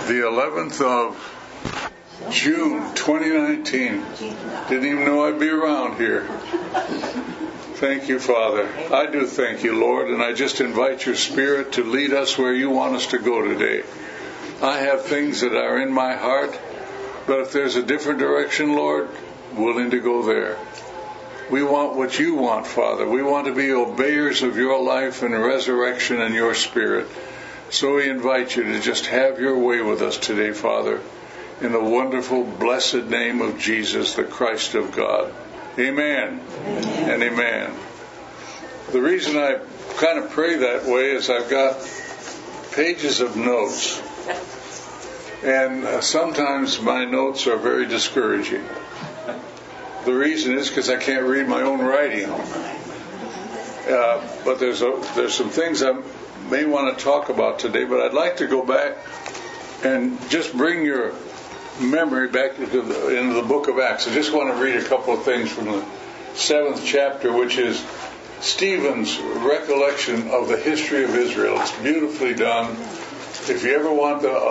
the 11th of June 2019. Didn't even know I'd be around here. Thank you, Father. I do thank you, Lord, and I just invite your Spirit to lead us where you want us to go today. I have things that are in my heart, but if there's a different direction, Lord, willing to go there. We want what you want, Father. We want to be obeyers of your life and resurrection and your Spirit. So we invite you to just have your way with us today, Father, in the wonderful, blessed name of Jesus, the Christ of God. Amen. Amen. And amen. The reason I kind of pray that way is I've got pages of notes. And sometimes my notes are very discouraging. The reason is because I can't read my own writing. But there's some things I may want to talk about today, but I'd like to go back and just bring your memory back into the book of Acts. I just want to read a couple of things from the 7th chapter, which is Stephen's recollection of the history of Israel. It's beautifully done. If you ever want a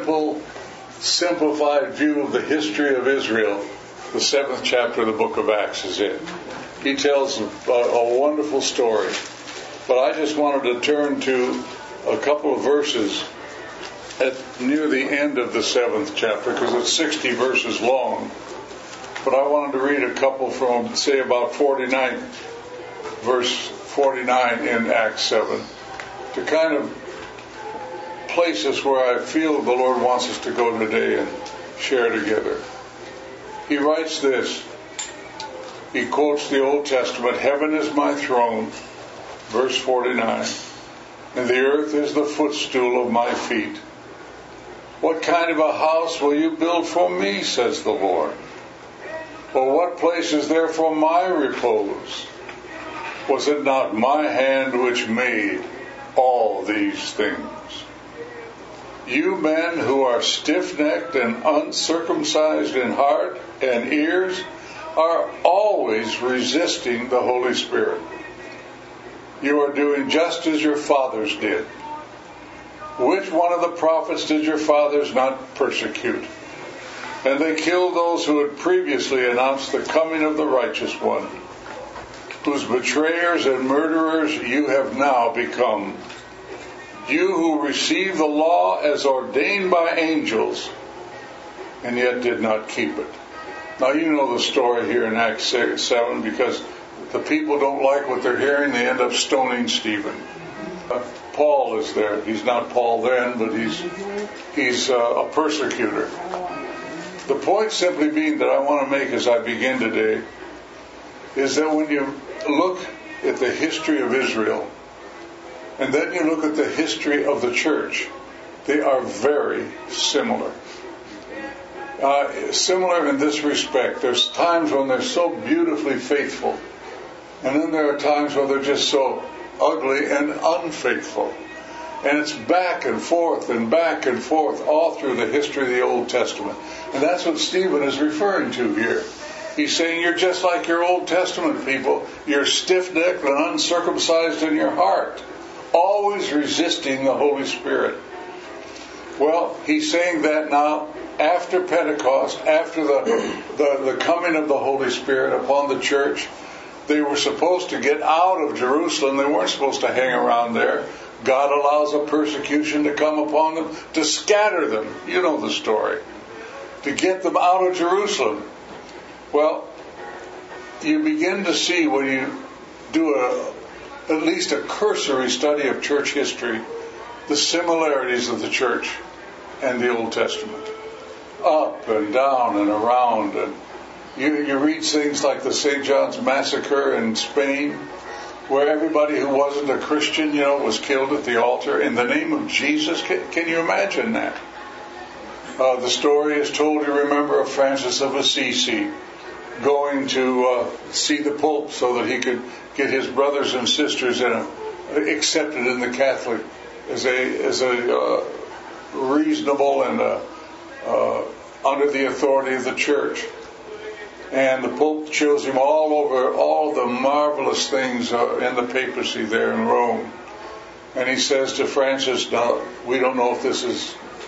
simplified view of the history of Israel, the 7th chapter of the book of Acts is it. He tells a wonderful story. But I just wanted to turn to a couple of verses near the end of the 7th chapter, because it's 60 verses long. But I wanted to read a couple from, say, about 49, verse 49 in Acts 7, to kind of place us where I feel the Lord wants us to go today and share together. He writes this. He quotes the Old Testament, "Heaven is my throne," verse 49, "and the earth is the footstool of my feet. What kind of a house will you build for me, says the Lord? Or what place is there for my repose? Was it not my hand which made all these things? You men who are stiff-necked and uncircumcised in heart and ears are always resisting the Holy Spirit. You are doing just as your fathers did. Which one of the prophets did your fathers not persecute? And they killed those who had previously announced the coming of the righteous one, whose betrayers and murderers you have now become. You who received the law as ordained by angels, and yet did not keep it." Now you know the story here in Acts 7, because the people don't like what they're hearing. They end up stoning Stephen. Paul is there. He's not Paul then, but he's a persecutor. The point simply being that I want to make as I begin today is that when you look at the history of Israel, and then you look at the history of the church, they are very similar. Similar in this respect. There's times when they're so beautifully faithful, and then there are times where they're just so ugly and unfaithful. And it's back and forth all through the history of the Old Testament. And that's what Stephen is referring to here. He's saying you're just like your Old Testament people. You're stiff-necked and uncircumcised in your heart, always resisting the Holy Spirit. Well, he's saying that now after Pentecost, after the coming of the Holy Spirit upon the church. They were supposed to get out of Jerusalem. They weren't supposed to hang around there. God allows a persecution to come upon them to scatter them. You know the story. To get them out of Jerusalem. Well, you begin to see when you do at least a cursory study of church history, the similarities of the church and the Old Testament. Up and down and around. And you read things like the St. John's Massacre in Spain, where everybody who wasn't a Christian, was killed at the altar in the name of Jesus. Can you imagine that? The story is told, you remember, of Francis of Assisi going to see the Pope so that he could get his brothers and sisters accepted in the Catholic as a reasonable and under the authority of the church. And the Pope shows him all over all the marvelous things in the papacy there in Rome. And he says to Francis, "Now, we don't know if this is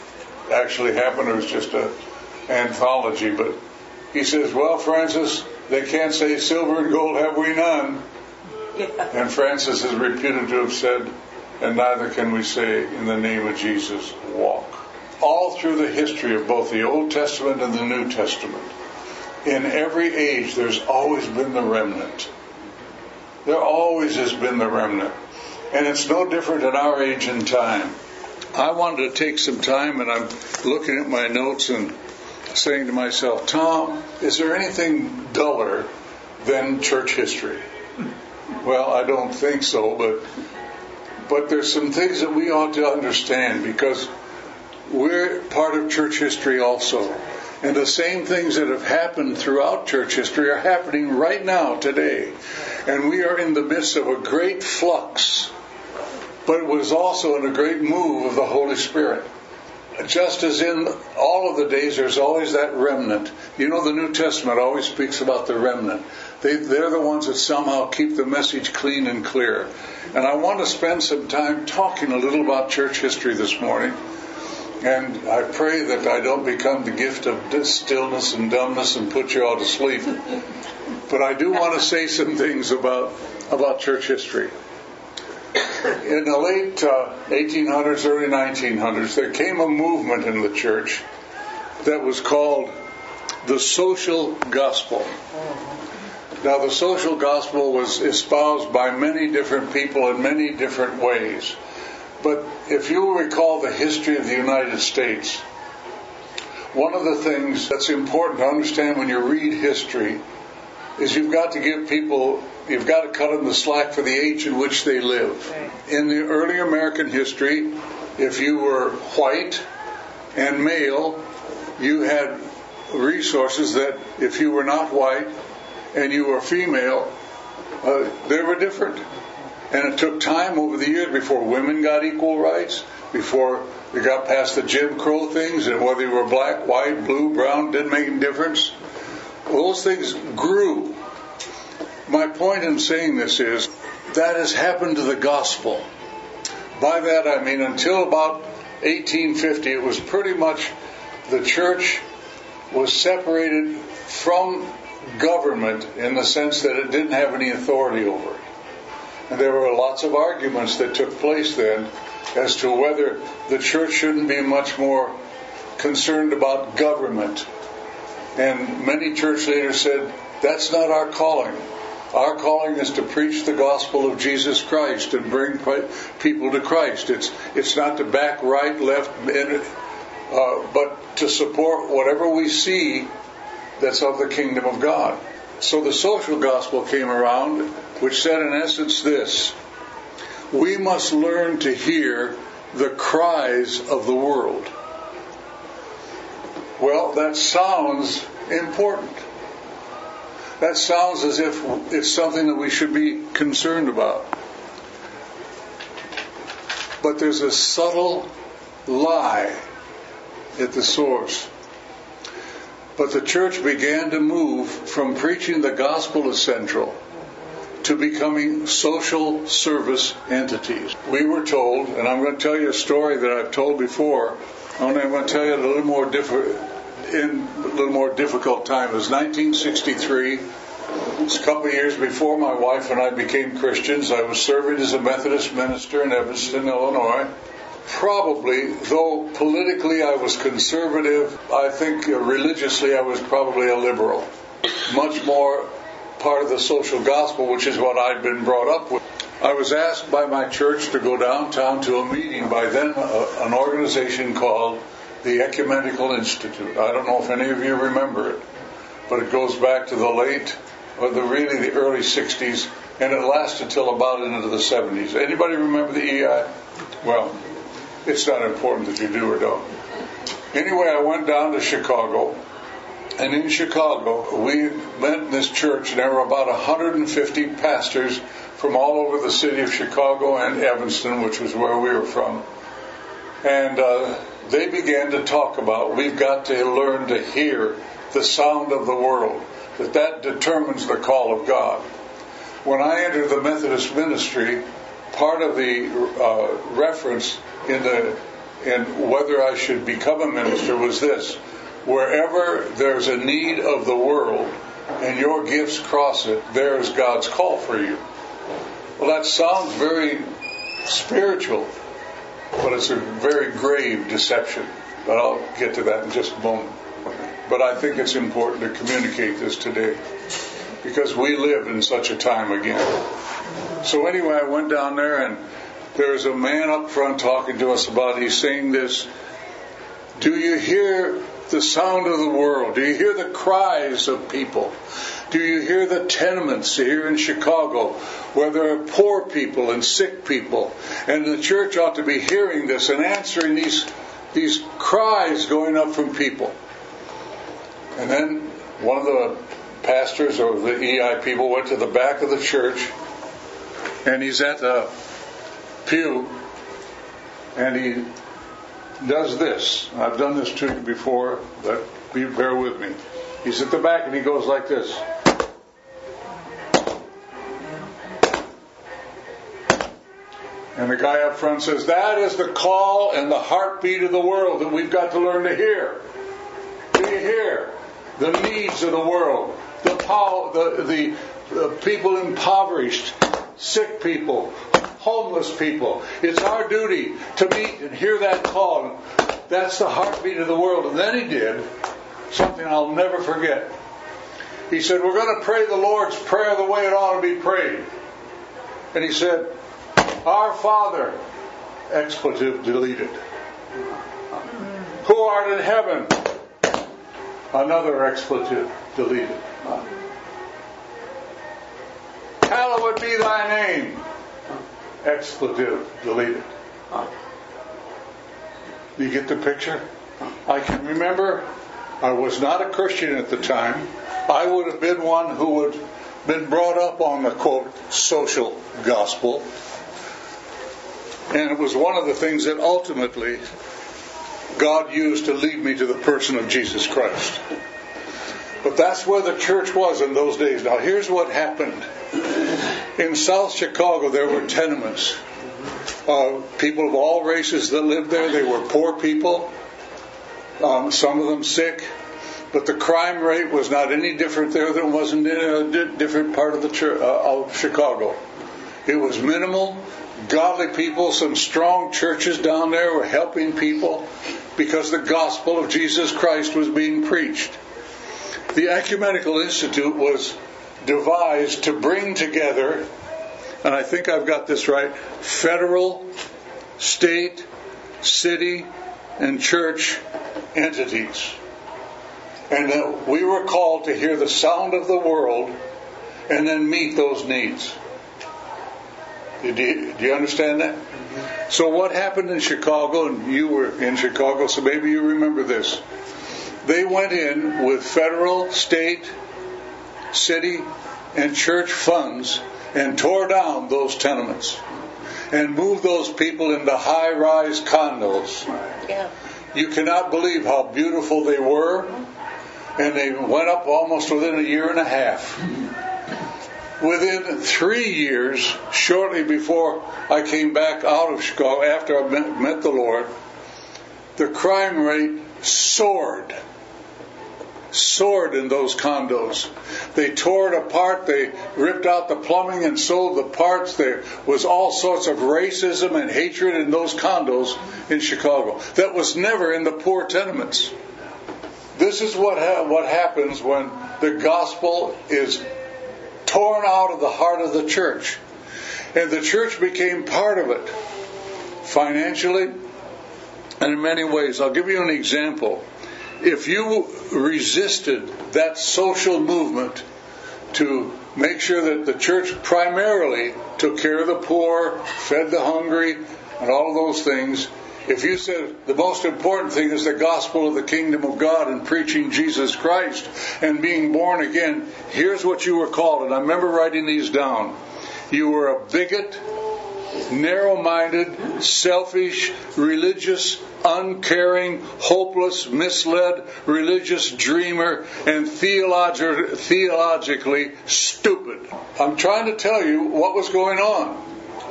actually happened. It was just an anthology. But he says, well, Francis, they can't say silver and gold have we none. Yeah. And Francis is reputed to have said, and neither can we say in the name of Jesus, walk. All through the history of both the Old Testament and the New Testament, in every age, there's always been the remnant. There always has been the remnant. And it's no different in our age and time. I wanted to take some time, and I'm looking at my notes and saying to myself, Tom, is there anything duller than church history? Well, I don't think so, but there's some things that we ought to understand, because we're part of church history also. And the same things that have happened throughout church history are happening right now, today. And we are in the midst of a great flux. But it was also in a great move of the Holy Spirit. Just as in all of the days, there's always that remnant. You know, the New Testament always speaks about the remnant. They're the ones that somehow keep the message clean and clear. And I want to spend some time talking a little about church history this morning. And I pray that I don't become the gift of stillness and dumbness and put you all to sleep. But I do want to say some things about church history. In the late 1800s, early 1900s, there came a movement in the church that was called the social gospel. Now, the social gospel was espoused by many different people in many different ways. But if you recall the history of the United States, one of the things that's important to understand when you read history is you've got to cut them the slack for the age in which they live. Right. In the early American history, if you were white and male, you had resources that if you were not white and you were female, they were different. And it took time over the years before women got equal rights, before they got past the Jim Crow things, and whether you were black, white, blue, brown, didn't make any difference. Well, those things grew. My point in saying this is that has happened to the gospel. By that I mean until about 1850, it was pretty much the church was separated from government in the sense that it didn't have any authority over it. And there were lots of arguments that took place then as to whether the church shouldn't be much more concerned about government. And many church leaders said, that's not our calling. Our calling is to preach the gospel of Jesus Christ and bring people to Christ. It's not to back right, left, but to support whatever we see that's of the kingdom of God. So the social gospel came around, which said in essence this: we must learn to hear the cries of the world. Well, that sounds important. That sounds as if it's something that we should be concerned about. But there's a subtle lie at the source. But the church began to move from preaching the gospel as central to becoming social service entities. We were told, and I'm going to tell you a story that I've told before, only I'm going to tell you in a little more difficult time. It was 1963. It was a couple of years before my wife and I became Christians. I was serving as a Methodist minister in Evanston, Illinois. Probably, though politically I was conservative, I think religiously I was probably a liberal. Much more part of the social gospel, which is what I'd been brought up with. I was asked by my church to go downtown to a meeting by then an organization called the Ecumenical Institute. I don't know if any of you remember it, but it goes back to the early 60s, and it lasted till about into the 70s. Anybody remember the EI? Well, it's not important if you do or don't. Anyway, I went down to Chicago, and in Chicago, we met in this church, and there were about 150 pastors from all over the city of Chicago and Evanston, which was where we were from. And they began to talk about, we've got to learn to hear the sound of the world, that determines the call of God. When I entered the Methodist ministry, part of the reference in the and whether I should become a minister was this: wherever there's a need of the world and your gifts cross it, there's God's call for you. Well, that sounds very spiritual, but it's a very grave deception. But I'll get to that in just a moment. But I think it's important to communicate this today, because we live in such a time again. So anyway, I went down there, and there was a man up front talking to us about, he's saying this: do you hear the sound of the world? Do you hear the cries of people? Do you hear the tenements here in Chicago, where there are poor people and sick people? And the church ought to be hearing this and answering these cries going up from people. And then one of the pastors or the EI people went to the back of the church, and he's at the pew, and he does this. I've done this to you before, but bear with me. He's at the back and he goes like this. And the guy up front says, that is the call and the heartbeat of the world that we've got to learn to hear. Do you hear the needs of the world? The people impoverished, sick people, homeless people. It's our duty to meet and hear that call. That's the heartbeat of the world. And then he did something I'll never forget. He said, we're going to pray the Lord's Prayer the way it ought to be prayed. And he said, Our Father, expletive deleted. Who art in heaven, another expletive deleted. Hallowed be thy name, expletive deleted. You get the picture? I can remember I was not a Christian at the time. I would have been one who would have been brought up on the, quote, social gospel. And it was one of the things that ultimately God used to lead me to the person of Jesus Christ. But that's where the church was in those days. Now here's what happened. In South Chicago there were tenements. People of all races that lived there. They were poor people. Some of them sick. But the crime rate was not any different there than it was in a different part of the church, of Chicago. It was minimal. Godly people, some strong churches down there were helping people because the gospel of Jesus Christ was being preached. The Ecumenical Institute was devised to bring together, and I think I've got this right, federal, state, city, and church entities. And we were called to hear the sound of the world and then meet those needs. Do you understand that? Mm-hmm. So what happened in Chicago, and you were in Chicago, so maybe you remember this. They went in with federal, state, city, and church funds and tore down those tenements and moved those people into high-rise condos. Yeah. You cannot believe how beautiful they were, and they went up almost within a year and a half. Within 3 years, shortly before I came back out of Chicago, after I met the Lord, the crime rate soared in those condos. They tore it apart. They ripped out the plumbing and sold the parts. There was all sorts of racism and hatred in those condos in Chicago. That was never in the poor tenements. This is what happens when the gospel is torn out of the heart of the church. And the church became part of it, financially and in many ways. I'll give you an example. If you resisted that social movement to make sure that the church primarily took care of the poor, fed the hungry, and all of those things, if you said the most important thing is the gospel of the kingdom of God and preaching Jesus Christ and being born again, here's what you were called. And I remember writing these down. You were a bigot, narrow-minded, selfish, religious, uncaring, hopeless, misled, religious dreamer, and theologically stupid. I'm trying to tell you what was going on.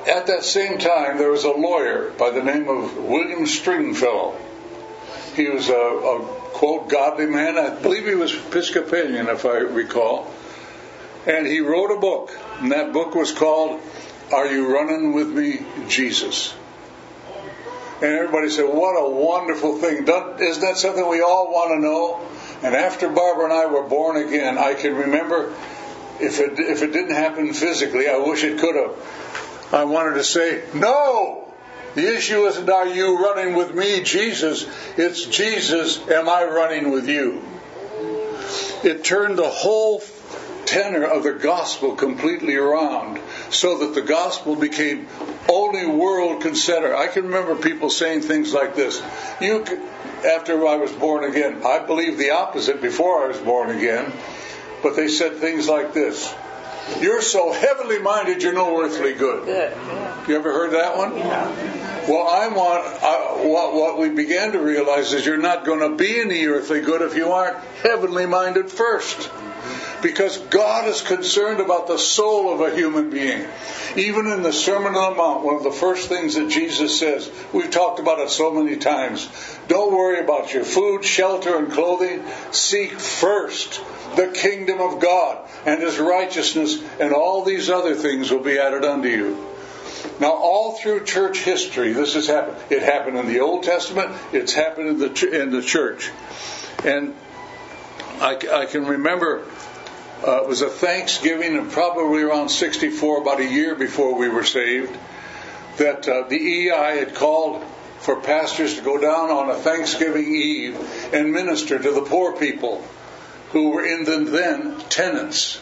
at that same time, there was a lawyer by the name of William Stringfellow. He was a quote, godly man. I believe he was Episcopalian, if I recall. And he wrote a book, and that book was called, Are You Running With Me, Jesus? And everybody said, what a wonderful thing. Isn't that something we all want to know? And after Barbara and I were born again, I can remember, if it didn't happen physically, I wish it could have. I wanted to say, no! The issue isn't, are you running with me, Jesus? It's, Jesus, am I running with you? It turned the whole tenor of the gospel completely around, so that the gospel became only world consider. I can remember people saying things like this. After I was born again, I believed the opposite before I was born again, but they said things like this. You're so heavenly minded, you're no earthly good. You ever heard that one? Yeah. Well, what we began to realize is you're not going to be any earthly good if you aren't heavenly minded first. Because God is concerned about the soul of a human being. Even in the Sermon on the Mount, one of the first things that Jesus says, we've talked about it so many times, don't worry about your food, shelter, and clothing. Seek first the kingdom of God and His righteousness, and all these other things will be added unto you. Now, all through church history, this has happened. It happened in the Old Testament. It's happened in the church. And I can remember... it was a Thanksgiving, and probably around 64, about a year before we were saved, that the EI had called for pastors to go down on a Thanksgiving Eve and minister to the poor people who were in the then tenants.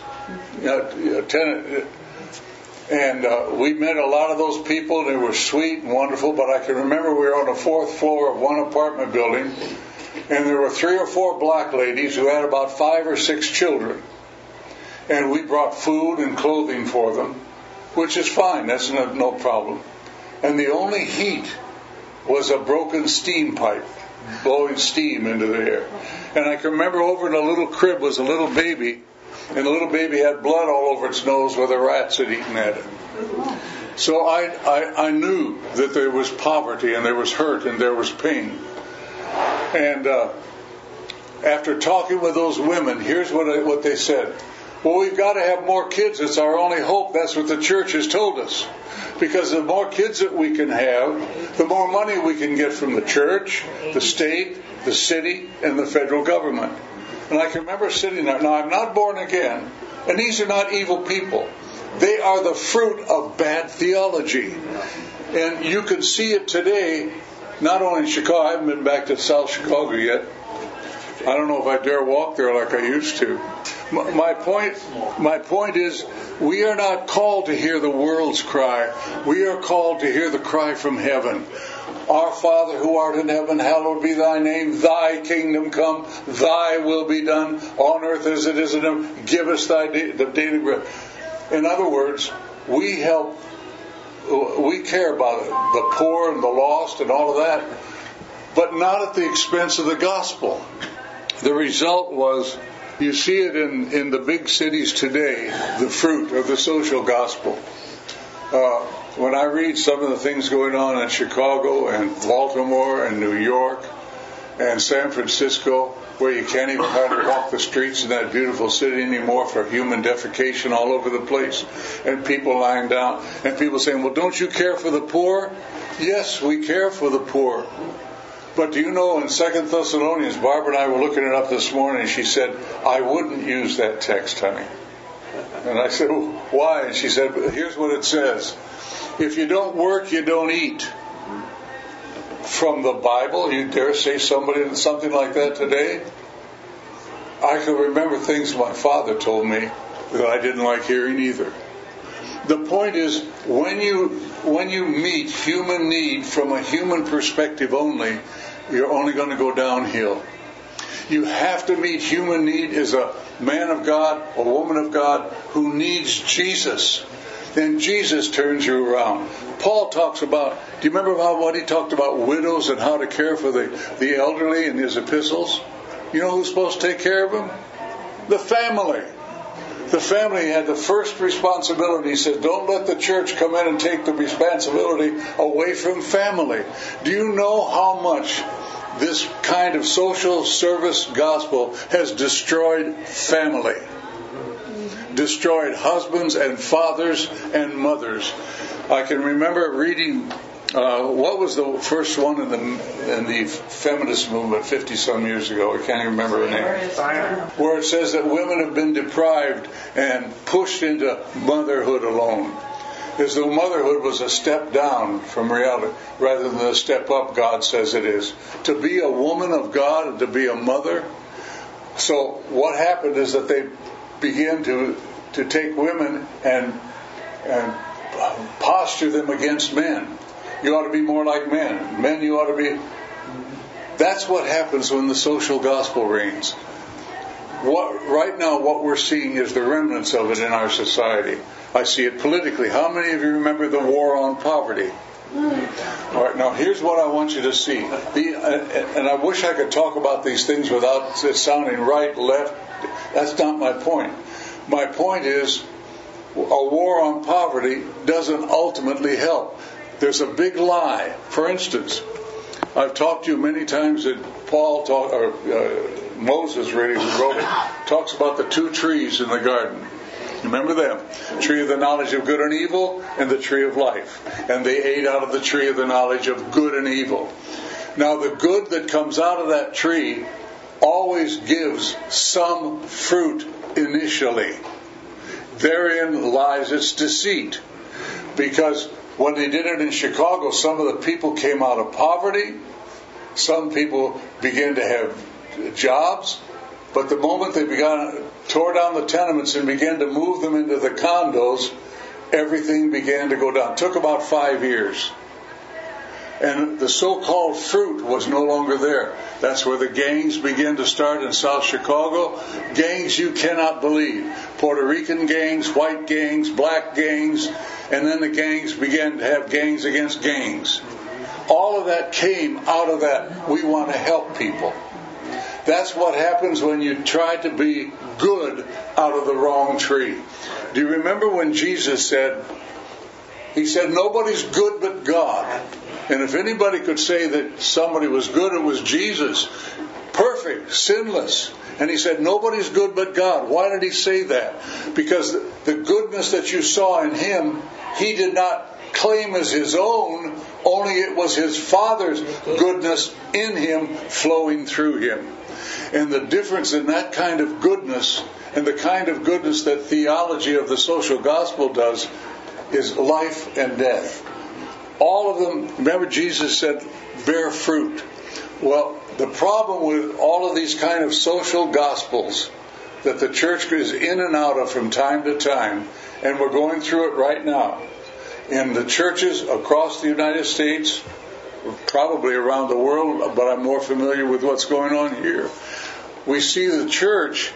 And we met a lot of those people, and they were sweet and wonderful, but I can remember we were on the 4th floor of one apartment building, and there were 3 or 4 black ladies who had about 5 or 6 children. And we brought food and clothing for them, which is fine. That's no problem. And the only heat was a broken steam pipe blowing steam into the air. And I can remember over in a little crib was a little baby, and the little baby had blood all over its nose where the rats had eaten at it. So I knew that there was poverty, and there was hurt, and there was pain. And after talking with those women, here's what they said. Well, we've got to have more kids. It's our only hope. That's what the church has told us. Because the more kids that we can have, the more money we can get from the church, the state, the city, and the federal government. And I can remember sitting there. Now, I'm not born again, and these are not evil people. They are the fruit of bad theology. And you can see it today, not only in Chicago. I haven't been back to South Chicago yet. I don't know if I dare walk there like I used to. My point is, we are not called to hear the world's cry. We are called to hear the cry from heaven. Our Father who art in heaven, hallowed be thy name. Thy kingdom come. Thy will be done on earth as it is in heaven. Give us the daily bread. In other words, we care about the poor and the lost and all of that, but not at the expense of the gospel. The result was, you see it in the big cities today, the fruit of the social gospel. When I read some of the things going on in Chicago and Baltimore and New York and San Francisco, where you can't even hardly walk the streets in that beautiful city anymore for human defecation all over the place, and people lying down, and people saying, well, don't you care for the poor? Yes, we care for the poor. But do you know, in 2 Thessalonians, Barbara and I were looking it up this morning, and she said, I wouldn't use that text, honey. And I said, well, why? And she said, here's what it says. If you don't work, you don't eat. From the Bible, you dare say something like that today? I can remember things my father told me that I didn't like hearing either. The point is, when you meet human need from a human perspective only, you're only going to go downhill. You have to meet human need as a man of God, a woman of God who needs Jesus. Then Jesus turns you around. Paul talks about, do you remember what he talked about widows and how to care for the elderly in his epistles? You know who's supposed to take care of them? The family. The family had the first responsibility. He said, don't let the church come in and take the responsibility away from family. Do you know how much this kind of social service gospel has destroyed family? Destroyed husbands and fathers and mothers. I can remember reading, what was the first one in the feminist movement 50-some years ago? I can't even remember her name. Where it says that women have been deprived and pushed into motherhood alone. As though motherhood was a step down from reality rather than a step up, God says it is. To be a woman of God and to be a mother. So what happened is that they began to take women and posture them against men. You ought to be more like men. Men, you ought to be... That's what happens when the social gospel reigns. Right now, what we're seeing is the remnants of it in our society. I see it politically. How many of you remember the war on poverty? All right, now here's what I want you to see. And I wish I could talk about these things without it sounding right, left. That's not my point. My point is, a war on poverty doesn't ultimately help. There's a big lie. For instance, I've talked to you many times that Moses really, who wrote it, talks about the two trees in the garden. Remember them? The tree of the knowledge of good and evil and the tree of life. And they ate out of the tree of the knowledge of good and evil. Now the good that comes out of that tree always gives some fruit initially. Therein lies its deceit. Because when they did it in Chicago, some of the people came out of poverty. Some people began to have jobs. But the moment they tore down the tenements and began to move them into the condos, everything began to go down. It took about 5 years. And the so-called fruit was no longer there. That's where the gangs began to start in South Chicago. Gangs you cannot believe. Puerto Rican gangs, white gangs, black gangs, and then the gangs began to have gangs against gangs. All of that came out of that. We want to help people. That's what happens when you try to be good out of the wrong tree. Do you remember when Jesus said, He said, nobody's good but God. And if anybody could say that somebody was good, it was Jesus. Perfect, sinless. And He said, nobody's good but God. Why did He say that? Because the goodness that you saw in Him, He did not claim as His own, only it was His Father's goodness in Him flowing through Him. And the difference in that kind of goodness and the kind of goodness that theology of the social gospel does is life and death. All of them, remember Jesus said, bear fruit. Well, the problem with all of these kind of social gospels that the church is in and out of from time to time, and we're going through it right now, in the churches across the United States, probably around the world, but I'm more familiar with what's going on here. We see the church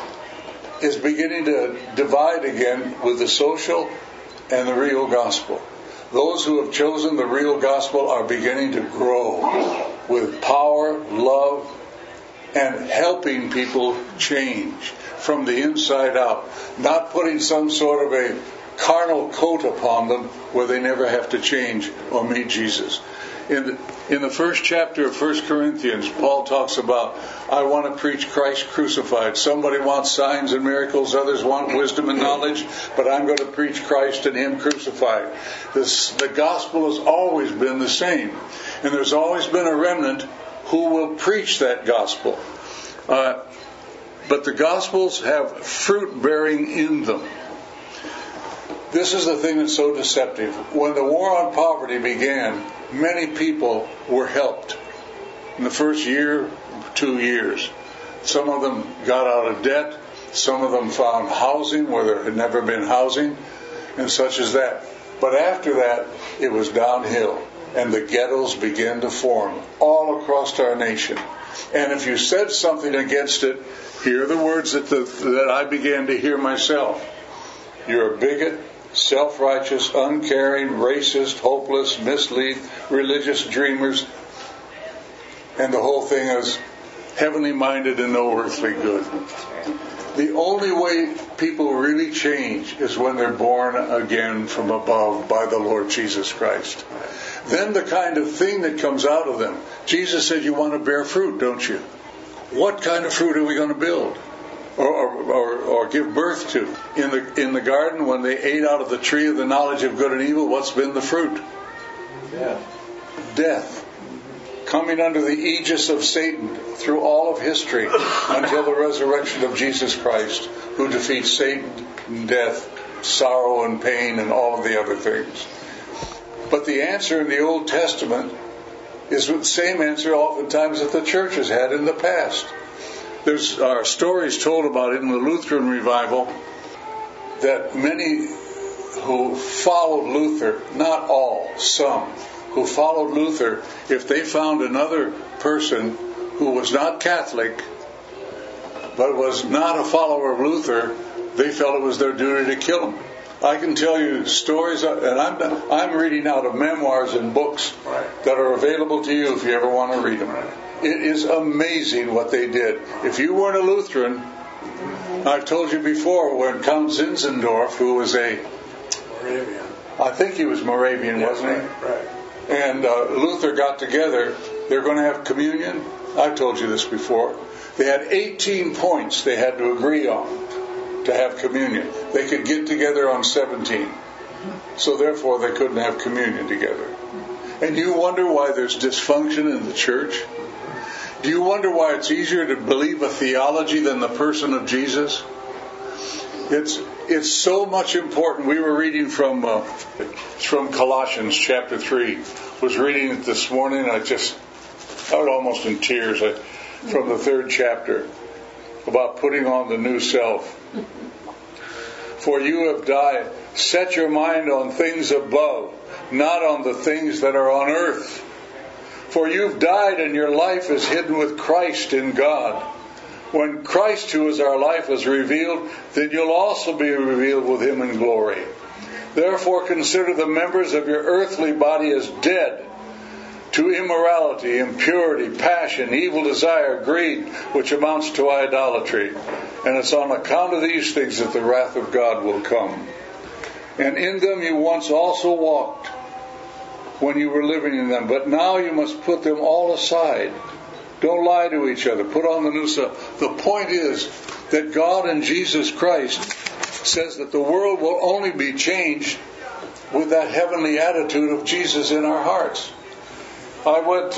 is beginning to divide again with the social and the real gospel. Those who have chosen the real gospel are beginning to grow with power, love, and helping people change from the inside out. Not putting some sort of a carnal coat upon them where they never have to change or meet Jesus. In the first chapter of 1 Corinthians, Paul talks about, I want to preach Christ crucified. Somebody wants signs and miracles, others want wisdom and knowledge, but I'm going to preach Christ and Him crucified. The gospel has always been the same. And there's always been a remnant who will preach that gospel. But the gospels have fruit bearing in them. This is the thing that's so deceptive. When the war on poverty began, many people were helped in the first year, 2 years. Some of them got out of debt. Some of them found housing where there had never been housing, and such as that. But after that, it was downhill, and the ghettos began to form all across our nation. And if you said something against it, hear the words that I began to hear myself. You're a bigot, self-righteous, uncaring, racist, hopeless, mislead, religious dreamers, and the whole thing is heavenly minded and no earthly good. The only way people really change is when they're born again from above by the Lord Jesus Christ. Then the kind of thing that comes out of them. Jesus said you want to bear fruit, don't you? What kind of fruit are we going to build? Or give birth to? In the garden, when they ate out of the tree of the knowledge of good and evil, what's been the fruit? Death. Coming under the aegis of Satan through all of history until the resurrection of Jesus Christ, who defeats Satan and death, sorrow and pain and all of the other things. But the answer in the Old Testament is the same answer oftentimes that the church has had in the past. There's stories told about it in the Lutheran revival that many who followed Luther, not all, some, who followed Luther, if they found another person who was not Catholic, but was not a follower of Luther, they felt it was their duty to kill him. I can tell you stories, and I'm reading out of memoirs and books that are available to you if you ever want to read them. It is amazing what they did. If you weren't a Lutheran, I've told you before, when Count Zinzendorf, who was Moravian. I think he was Moravian, wasn't he? Right. And Luther got together. They're going to have communion. I've told you this before. They had 18 points they had to agree on to have communion. They could get together on 17. So therefore they couldn't have communion together. And you wonder why there's dysfunction in the church? Do you wonder why it's easier to believe a theology than the person of Jesus? It's so much important. We were reading from Colossians chapter 3. Was reading it this morning. I was almost in tears from the 3rd chapter about putting on the new self. For you have died. Set your mind on things above, not on the things that are on earth. For you've died and your life is hidden with Christ in God. When Christ, who is our life, is revealed, then you'll also be revealed with him in glory. Therefore consider the members of your earthly body as dead to immorality, impurity, passion, evil desire, greed, which amounts to idolatry. And it's on account of these things that the wrath of God will come. And in them you once also walked when you were living in them, but now you must put them all aside. Don't lie to each other. Put on the new self. The point is that God in Jesus Christ says that the world will only be changed with that heavenly attitude of Jesus in our hearts. I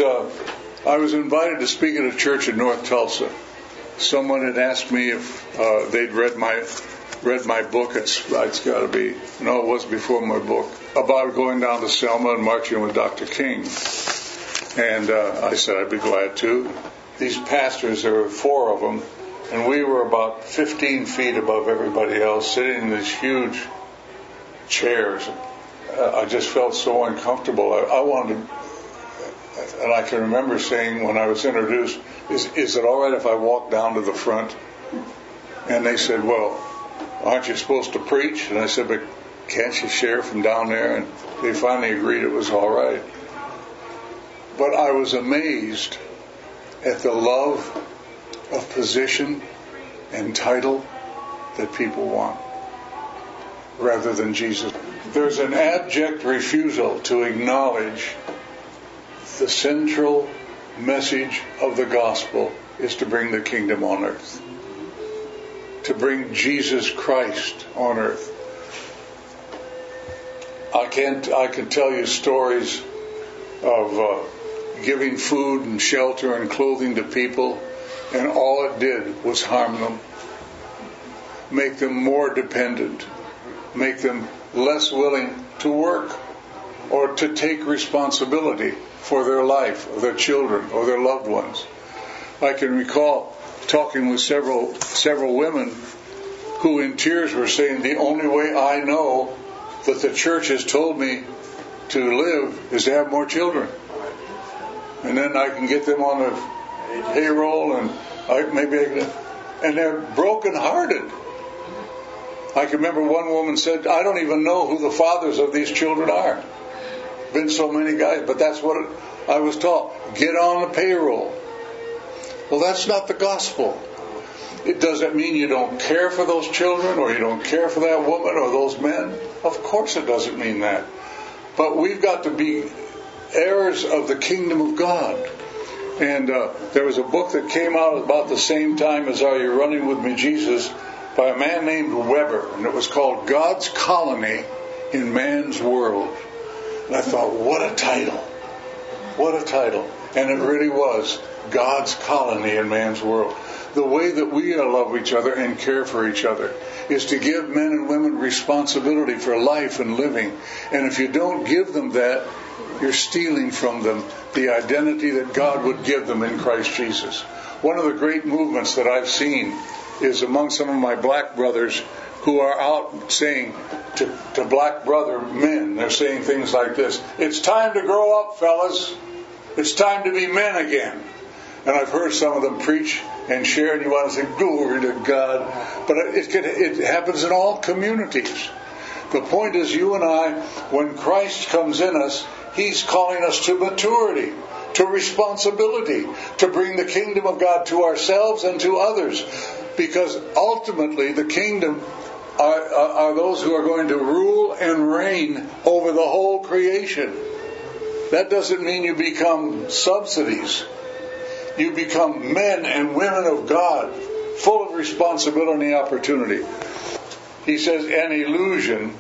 was invited to speak at a church in North Tulsa. Someone had asked me if they'd read my book. It's got to be, no, it was before my book, about going down to Selma and marching with Dr. King. And I said I'd be glad to. These pastors, there were 4 of them, and we were about 15 feet above everybody else, sitting in these huge chairs. I just felt so uncomfortable. I wanted to, and I can remember saying when I was introduced, is it all right if I walk down to the front? And they said, well, aren't you supposed to preach? And I said, but can't you share from down there? And they finally agreed it was all right. But I was amazed at the love of position and title that people want rather than Jesus. There's an abject refusal to acknowledge the central message of the gospel is to bring the kingdom on earth, to bring Jesus Christ on earth. I can tell you stories of giving food and shelter and clothing to people, and all it did was harm them, make them more dependent, make them less willing to work or to take responsibility for their life, or their children, or their loved ones. I can recall talking with several women who in tears were saying, the only way I know that the church has told me to live is to have more children. And then I can get them on the payroll, and and they're brokenhearted. I can remember one woman said, I don't even know who the fathers of these children are. Been so many guys, but that's what I was taught. Get on the payroll. Well, that's not the gospel. Does it mean you don't care for those children, or you don't care for that woman or those men? Of course it doesn't mean that. But we've got to be heirs of the kingdom of God. And there was a book that came out about the same time as Are You Running With Me, Jesus? By a man named Weber. And it was called God's Colony in Man's World. And I thought, what a title. What a title. And it really was God's colony in man's world. The way that we love each other and care for each other is to give men and women responsibility for life and living. And if you don't give them that, you're stealing from them the identity that God would give them in Christ Jesus. One of the great movements that I've seen is among some of my black brothers who are out saying to black brother men, they're saying things like this: it's time to grow up, fellas. It's time to be men again. And I've heard some of them preach and share, and you want to say, glory to God. But it happens in all communities. The point is, you and I, when Christ comes in us, He's calling us to maturity, to responsibility, to bring the kingdom of God to ourselves and to others. Because ultimately, the kingdom are those who are going to rule and reign over the whole creation. That doesn't mean you become subsidies. You become men and women of God, full of responsibility and opportunity. He says, an illusion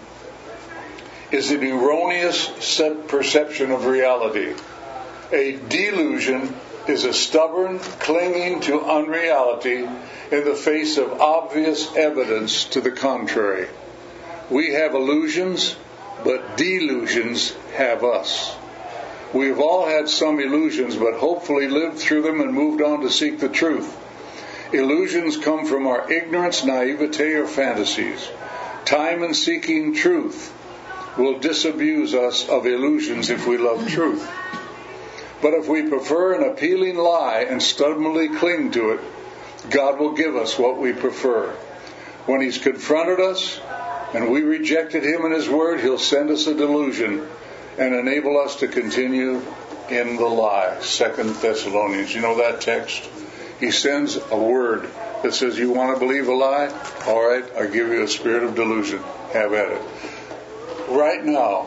is an erroneous perception of reality. A delusion is a stubborn clinging to unreality in the face of obvious evidence to the contrary. We have illusions, but delusions have us. We have all had some illusions, but hopefully lived through them and moved on to seek the truth. Illusions come from our ignorance, naivete, or fantasies. Time in seeking truth will disabuse us of illusions if we love truth. But if we prefer an appealing lie and stubbornly cling to it, God will give us what we prefer. When He's confronted us and we rejected Him and His Word, He'll send us a delusion and enable us to continue in the lie. 2 Thessalonians. You know that text? He sends a word that says, you want to believe a lie? All right, I give you a spirit of delusion. Have at it. Right now,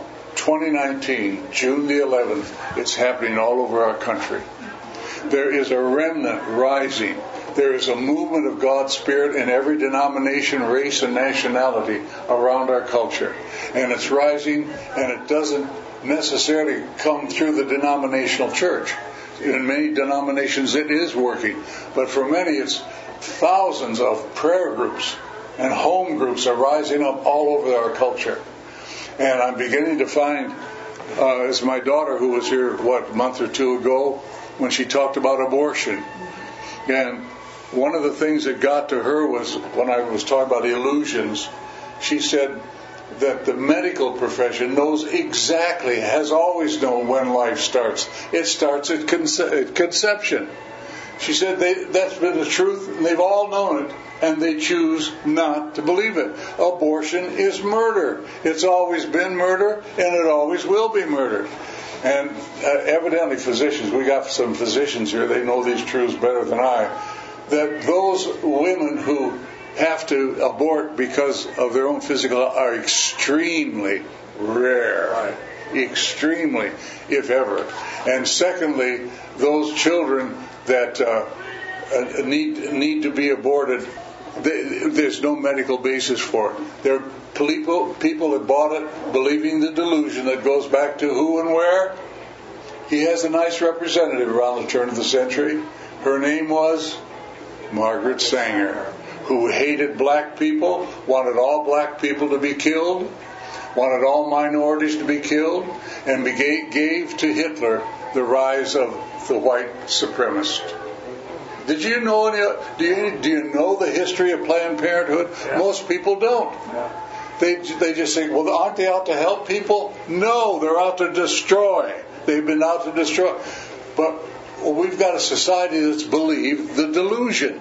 2019, June the 11th, it's happening all over our country. There is a remnant rising. There is a movement of God's Spirit in every denomination, race, and nationality around our culture. And it's rising, and it doesn't necessarily come through the denominational church. In many denominations it is working, but for many it's thousands of prayer groups and home groups are rising up all over our culture. And I'm beginning to find, as my daughter who was here, a month or two ago, when she talked about abortion. And one of the things that got to her was, when I was talking about illusions, she said that the medical profession knows exactly, has always known when life starts. It starts at conception. She said that's been the truth, and they've all known it, and they choose not to believe it. Abortion is murder. It's always been murder, and it always will be murder. And evidently physicians, we got some physicians here, they know these truths better than I, that those women who have to abort because of their own physical are extremely rare. Right. Extremely, if ever. And secondly, those children that need to be aborted, there's no medical basis for it. There are people that bought it believing the delusion that goes back to who and where. He has a nice representative around the turn of the century. Her name was Margaret Sanger, who hated black people, wanted all black people to be killed, wanted all minorities to be killed, and gave to Hitler the rise of the white supremacist. Did you know do you know the history of Planned Parenthood? Yeah. Most people don't. Yeah. They just say, well, aren't they out to help people? No, they're out to destroy. They've been out to destroy. But we've got a society that's believed the delusion.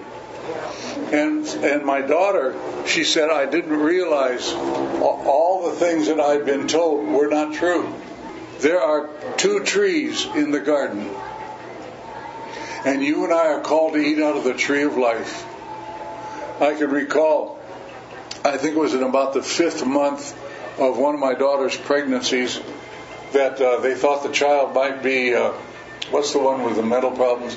And my daughter, she said, I didn't realize all the things that I'd been told were not true. There are 2 trees in the garden. And you and I are called to eat out of the tree of life. I can recall, I think it was in about the 5th month of one of my daughter's pregnancies, that they thought the child might be, what's the one with the mental problems?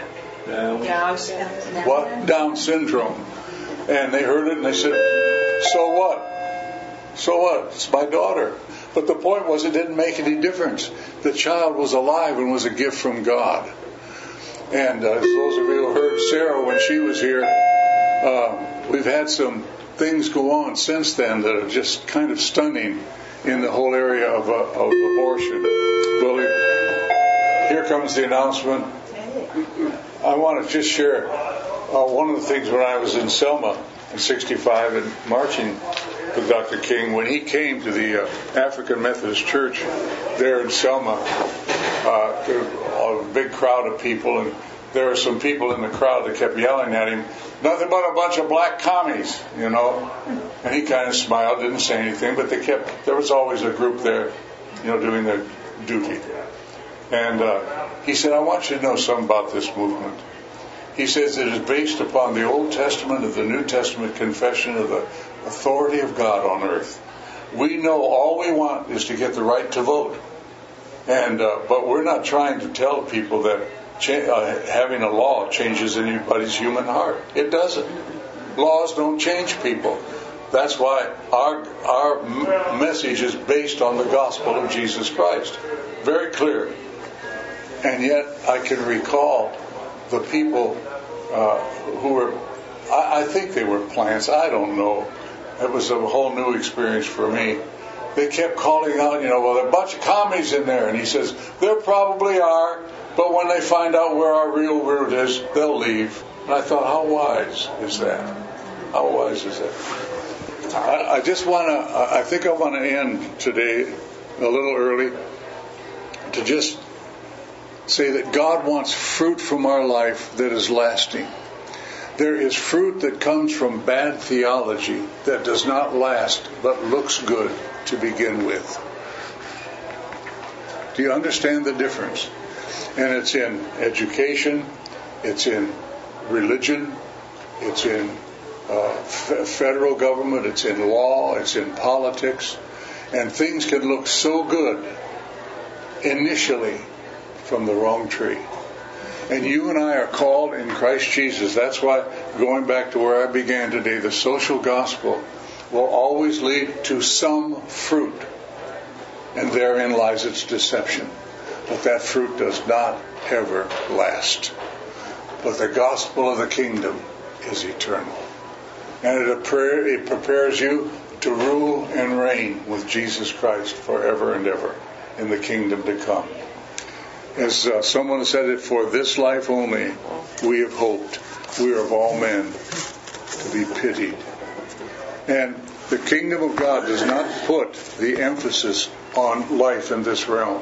Down syndrome. And they heard it and they said, so what? So what? It's my daughter. But the point was, it didn't make any difference. The child was alive and was a gift from God. And as those of you who heard Sarah when she was here, we've had some things go on since then that are just kind of stunning in the whole area of abortion. Well, here comes the announcement. I want to just share one of the things when I was in Selma in 65 and marching with Dr. King, when he came to the African Methodist Church there in Selma, there was a big crowd of people, and there were some people in the crowd that kept yelling at him, nothing but a bunch of black commies, you know. And he kind of smiled, didn't say anything, but there was always a group there, you know, doing their duty. And he said, I want you to know something about this movement. He says it is based upon the Old Testament and the New Testament confession of the authority of God on earth. We know all we want is to get the right to vote. And but we're not trying to tell people that having a law changes anybody's human heart. It doesn't. Laws don't change people. That's why our message is based on the gospel of Jesus Christ. Very clear. And yet I can recall the people who were, I think they were plants, I don't know. It was a whole new experience for me. They kept calling out, you know, well, there are a bunch of commies in there. And he says, there probably are, but when they find out where our real root is, they'll leave. And I thought, how wise is that? How wise is that? I think I want to end today a little early to just say that God wants fruit from our life that is lasting. There is fruit that comes from bad theology that does not last but looks good to begin with. Do you understand the difference? And it's in education, it's in religion, it's in federal government, it's in law, it's in politics. And things can look so good initially from the wrong tree. And you and I are called in Christ Jesus. That's why, going back to where I began today, the social gospel will always lead to some fruit. And therein lies its deception. But that fruit does not ever last. But the gospel of the kingdom is eternal. And it prepares you to rule and reign with Jesus Christ forever and ever in the kingdom to come. As someone said it, for this life only we have hoped. We are of all men to be pitied. And the kingdom of God does not put the emphasis on life in this realm.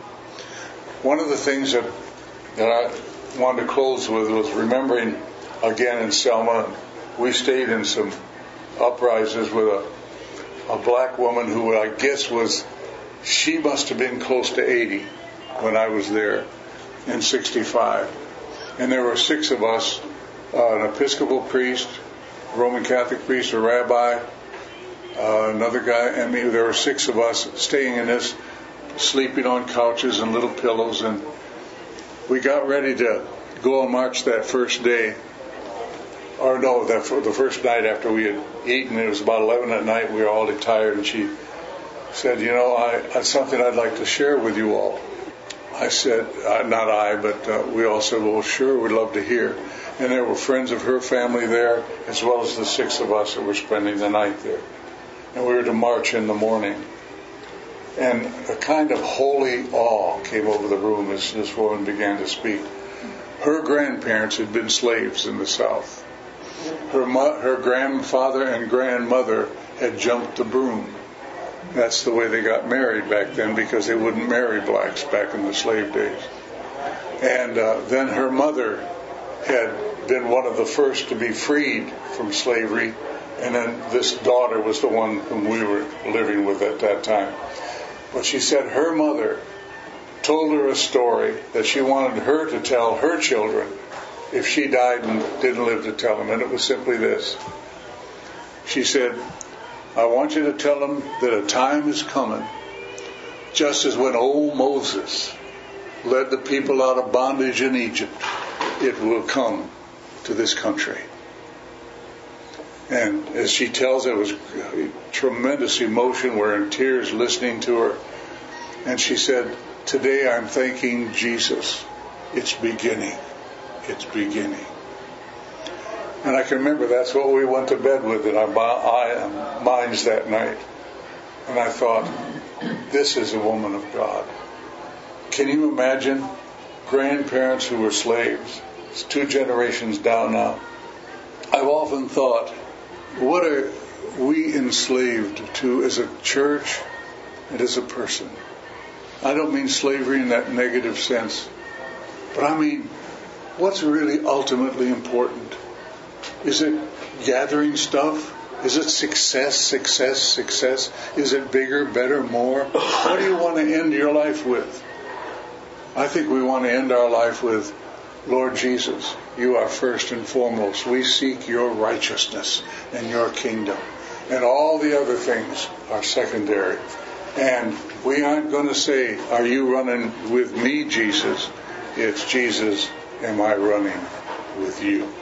One of the things that I wanted to close with was remembering again in Selma, we stayed in some uprises with a black woman who I guess she must have been close to 80 when I was there in 65. And there were 6 of us, an Episcopal priest, Roman Catholic priest, a rabbi, another guy, and me. There were 6 of us staying in this, sleeping on couches and little pillows. And we got ready to go on march that first day. Or no, the first night after we had eaten. It was about 11 at night. We were all tired, and she said, you know, that's something I'd like to share with you all. I said, not I, but we all said, well, sure, we'd love to hear. And there were friends of her family there, as well as the 6 of us that were spending the night there. And we were to march in the morning. And a kind of holy awe came over the room as this woman began to speak. Her grandparents had been slaves in the South. Her grandfather and grandmother had jumped the broom. That's the way they got married back then, because they wouldn't marry blacks back in the slave days. And then her mother had been one of the first to be freed from slavery, and then this daughter was the one whom we were living with at that time. But she said her mother told her a story that she wanted her to tell her children if she died and didn't live to tell them. And it was simply this. She said, I want you to tell them that a time is coming, just as when old Moses led the people out of bondage in Egypt, it will come to this country. And as she tells, it was tremendous emotion. We're in tears listening to her. And she said, today I'm thanking Jesus. It's beginning. It's beginning. And I can remember that's what we went to bed with in our minds that night. And I thought, this is a woman of God. Can you imagine grandparents who were slaves? It's 2 generations down now. I've often thought, what are we enslaved to as a church and as a person? I don't mean slavery in that negative sense, but I mean, what's really ultimately important? Is it gathering stuff? Is it success? Is it bigger, better, more? What do you want to end your life with? I think we want to end our life with, Lord Jesus, you are first and foremost. We seek your righteousness and your kingdom. And all the other things are secondary. And we aren't going to say, are you running with me, Jesus? It's Jesus, am I running with you?